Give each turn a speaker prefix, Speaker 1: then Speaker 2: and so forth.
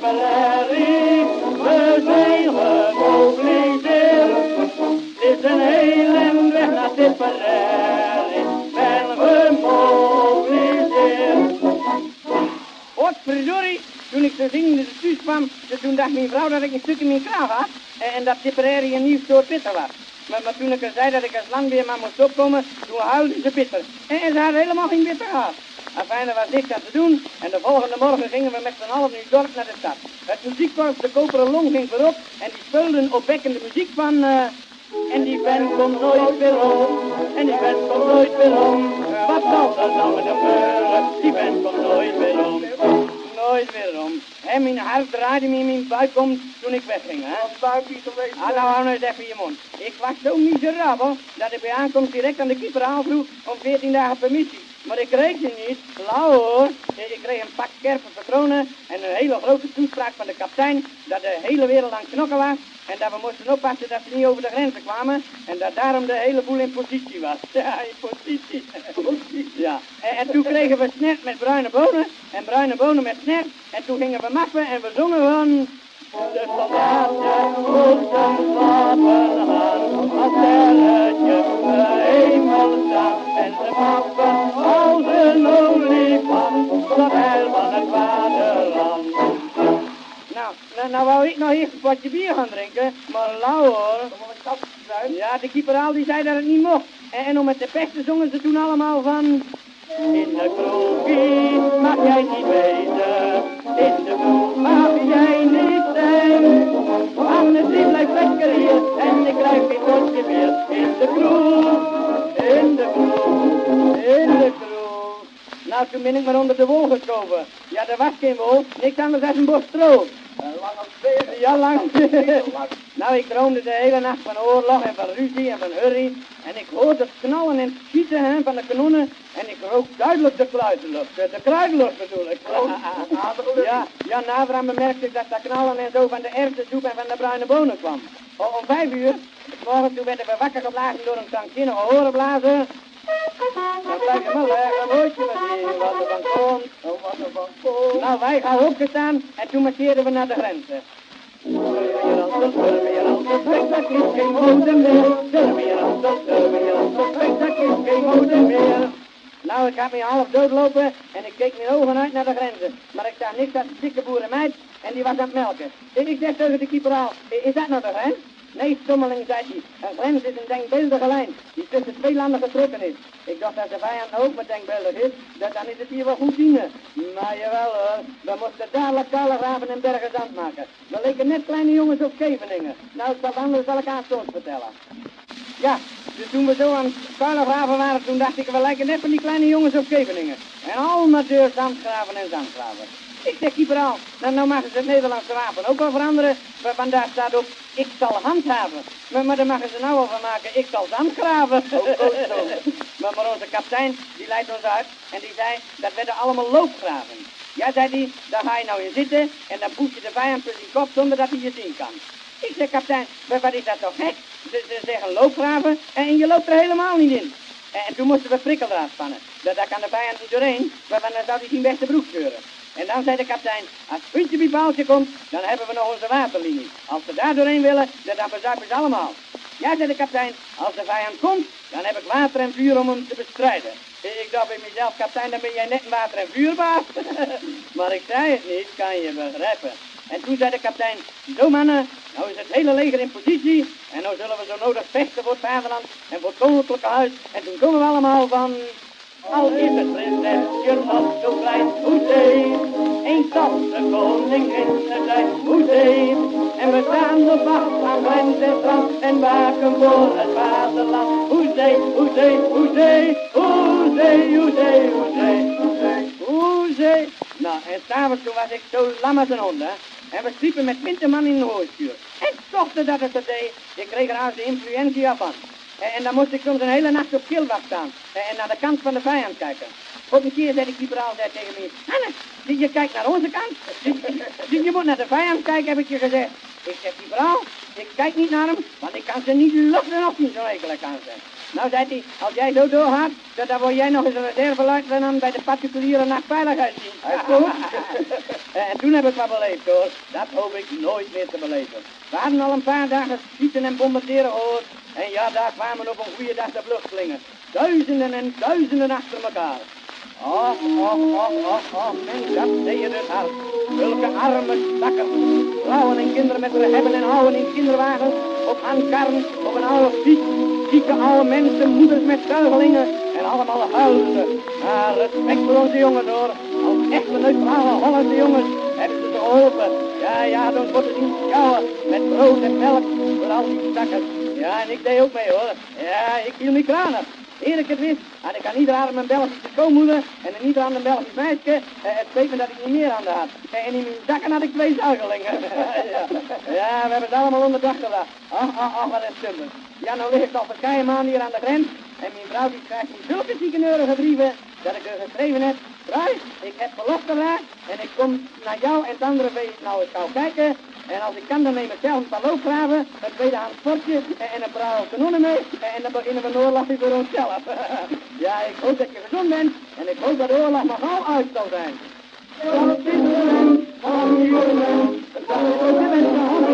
Speaker 1: Tipperary, we zijn gemobiliseerd. Het is een hele weg naar Tipperary, ben gemobiliseerd. Wat verdorie, toen ik zo zingende de thuis kwam, toen dacht mijn vrouw dat ik een stuk in mijn kraag had en dat Tipperary een nieuw soort bitter was. Maar toen ik er zei dat ik als landweerman moest opkomen, toen huilde ze bitter. En ze hadden helemaal geen bitter gehad. Afijn, er was niks aan te doen en de volgende morgen gingen we met z'n allen in het dorp naar de stad. Het muziekkorps De Koperen Long ging voorop en die speelden opwekkende muziek van... En die vent komt nooit weer om, en die vent komt nooit weer om. Wat zal er nou met hem gebeuren, die vent komt nooit weer om. Nooit weer om. En mijn hart draaide me in mijn buik om toen ik wegging, hè.
Speaker 2: Wat buikje geweest?
Speaker 1: Ah, nou hou nou eens even je mond. Ik was zo miserabel dat ik bij aankomst direct aan de keeper aanvroeg om 14 dagen permissie. Maar ik kreeg ze niet. Lauw hoor. Ik kreeg een pak scherpe patronen en een hele grote toespraak van de kapitein dat de hele wereld aan het knokken was. En dat we moesten oppassen dat ze niet over de grenzen kwamen. En dat daarom de hele boel in positie was. Ja, in positie. Ja. En toen kregen we snert met bruine bonen. En bruine bonen met snert. En toen gingen we maffen en we zongen van... De soldaten moesten slapen aan. Als sterretje de hemel staat. En ze maffen als een olifant. Dat heil van het vaderland. Nou wou ik nog even een potje bier gaan drinken, maar lauw hoor. Ja, de keeper die zei dat het niet mocht. En om met de pesten zongen ze toen allemaal van... In de kroegie mag jij niet weten, in de kroeg mag jij niet zijn. Anders die blijft lekker hier en je krijgt geen potje meer. In de kroeg, in de kroeg, in de kroeg. Nou, toen ben ik maar onder de wol geschoven. Ja, er was geen wol, niks anders dan een bos stro.
Speaker 2: Lang als twee.
Speaker 1: Ja, lang. Nou, ik droomde de hele nacht van oorlog en van ruzie en van hurry. En ik hoorde het knallen en het schieten van de kanonnen. En ik rook duidelijk de kruidenlucht. De kruidenlucht bedoel ik. Ja, na Abraham bemerkte ik dat knallen en zo van de erwtensoep en van de bruine bonen kwam. Om 5 uur, morgen toen werden we wakker geblazen door een krankzinnige horenblazer. Dan blijf je wel weg, dan hoort je meteen wat er van komt.
Speaker 2: Oh, wat er van komt.
Speaker 1: Nou, wij gaan opgestaan en toen marcheerden we naar de grenzen. Dat is geen mode meer. Dat is geen mode meer. Nou, ik had me half doodlopen en ik keek mijn ogen uit naar de grenzen. Maar ik zag niks dan een dikke boerenmeid en die was aan het melken. Ik zeg tegen de keeper al, is dat nou de grens? Nee, stommeling, zei hij. Een grens is een denkbeeldige lijn die tussen twee landen getrokken is. Ik dacht dat de vijand ook maar denkbeeldig is, dan is het hier wel goed dienen. Maar jawel hoor, we moesten dadelijk kale graven en bergen zand maken. We leken net kleine jongens op Scheveningen. Nou, anders zal ik aanstoot vertellen. Ja, dus toen we zo aan het kuilengraven waren, toen dacht ik, we lijken net van die kleine jongens op Scheveningen. En allemaal deur zandgraven en zandgraven. Ik zeg keeper al, nou maken ze het Nederlandse wapen ook wel veranderen. Want daar staat ook, ik zal handhaven. Maar daar maken ze nou wel van maken, ik zal zandgraven. Maar onze kapitein, die leidt ons uit en die zei, dat werden allemaal loopgraven. Ja, zei hij, daar ga je nou in zitten en dan poes je de vijand tussen je kop zonder dat hij je zien kan. Ik zeg, kapitein, wat is dat toch gek? Ze zeggen loopgraven en je loopt er helemaal niet in. En toen moesten we prikkeldraad spannen. Daar kan de vijand niet doorheen, want dan zou hij zijn beste broek scheuren. En dan zei de kapitein, als het puntje bij paaltje komt, dan hebben we nog onze waterlinie. Als ze daar doorheen willen, dan verzuipen ze allemaal. Ja, zei de kapitein, als de vijand komt, dan heb ik water en vuur om hem te bestrijden. Ik dacht bij mezelf, kapitein, dan ben jij net een water- en vuurbaas. Maar ik zei het niet, kan je begrijpen. En toen zei de kapitein, zo mannen, nou is het hele leger in positie. En nou zullen we zo nodig vechten voor het vaderland en voor het koninklijke huis. En toen komen we allemaal van... Al is het prinsesje nog zo klein, hoezee. Eens als de koningin zijn, hoezee. En we staan op wacht aan grens en strand en waken voor het vaderland. Hoezee, hoezee, hoezee, hoezee, hoezee, hoezee, hoezee. Nou, en s'avonds toen was ik zo lam als een hond, hè. En we sliepen met 20 man in een hooischuur. En zochten dat het deed, ik kreeg er als de influenza van. En dan moest ik soms een hele nacht op kilwacht staan. En naar de kant van de vijand kijken. Op een keer zei de keeper al tegen me... Hannes, je kijkt naar onze kant. Je moet naar de vijand kijken, heb ik je gezegd. Ik zeg, keeper al, ik kijk niet naar hem, want ik kan ze niet luchten of niet zo ekelig aan zijn. Nou, zei hij, als jij zo doorgaat, dan word jij nog eens een reserveluitenant bij de particuliere nachtveiligheid zien. En toen heb ik wat beleefd hoor. Dat hoop ik nooit meer te beleven. We hadden al een paar dagen schieten en bombarderen gehoord. En ja, daar kwamen op een goede dag de vluchtelingen. Duizenden en duizenden achter elkaar. Och, mens, dat deed je dus hard. Zulke arme stakkers. Vrouwen en kinderen met hun hebben en houden in kinderwagens. Op handkarren, op een oude fiets. Zieke oude mensen, moeders met zuigelingen. En allemaal huilende. Maar respect voor onze jongens hoor. Als echte neutrale Hollandse jongens hebben ze geholpen. Ja, dan worden ze zien schouwen met brood en melk voor al die stakkers. Ja, en ik deed ook mee hoor. Ja, ik viel niet kranig. Eer ik het wist, had ik aan ieder arm een Belgische schoonmoeder en aan ieder ander een Belgisch meisje. Het spijt me dat ik niet meer aan de had. En in mijn zakken had ik 2 zuigelingen. Ja, we hebben het allemaal onder de dag gedaan. Ach, wat een stumper. Ja, nou lig ik al verkeien maanden hier aan de grens. En mijn vrouw die schrijft me zulke ziekeneurige brieven dat ik er geschreven heb. Bruis, ik heb verlof gevraagd en ik kom naar jou en het andere feest nou eens gauw kijken. En als ik kan, dan neem ik zelf een paar loopgraven, een tweedehands sportje en een paar kanonnen mee. En dan beginnen we een oorlog voor onszelf. Ja, ik hoop dat je gezond bent en ik hoop dat de oorlog nog gauw uit zal zijn.